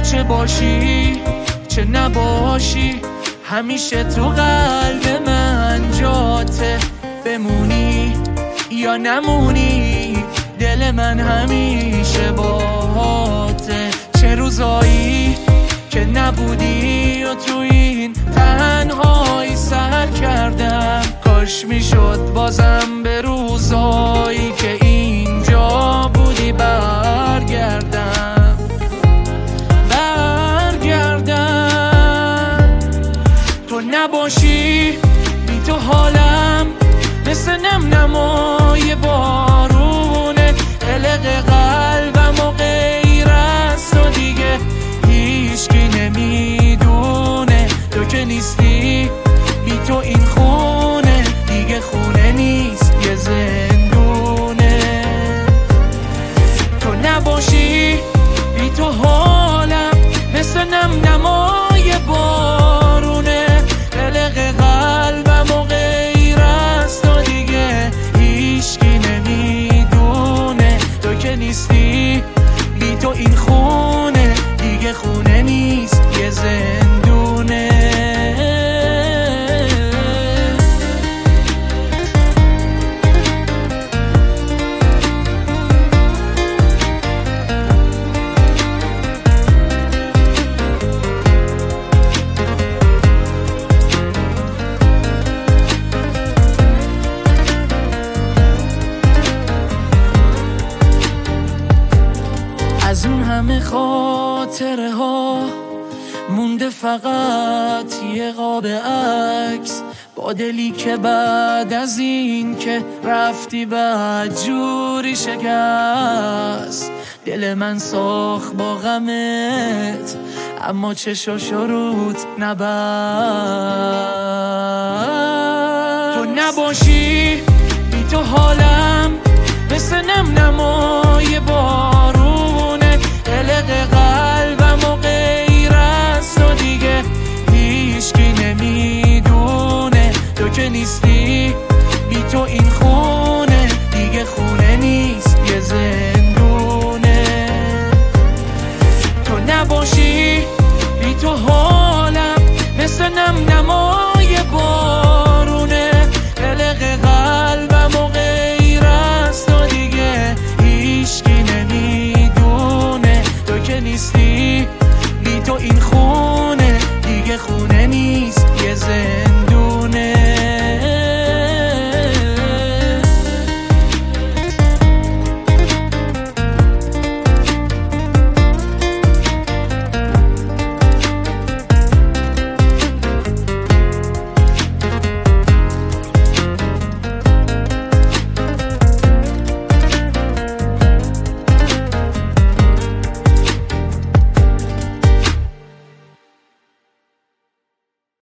چه باشی چه نباشی، همیشه تو قلب من جاته. بمونی یا نمونی، دل من همیشه باهاته. چه روزایی که نبودی و تو این تنهایی سر کردم، کاش میشد بازم به روزایی که اینجا بودی برگردم. تو نباشی بی تو حالم مثل نمای بارونه. قلق قلبم و غیر از تو دیگه هیچکی نمیدونه. تو که نیستی بی تو این خونه دیگه خونه نیست، یه زندونه. تو نباشی بی تو حالم مثل نمای بارونه. قلق قلبم و غیر از تو دیگه هیچکی نمیدونه. تو که نیستی بی تو این خونه دیگه خونه نیست، یه زندونه. از اون همه خاطره ها مونده فقط یه قاب عکس، با دلی که بعد از این که رفتی بعد جوری شکست. دل من ساخت با غمت اما چشاشو رود نبست. تو نباشی بی تو حالم مثل نمای بارونه. قلق قلبم و غیر از تو دیگه هیچکی نمیدونه. تو که نیستی بی تو این خونه دیگه خونه نیست، یه زندونه. تو نباشی بی تو حالم مثل نمای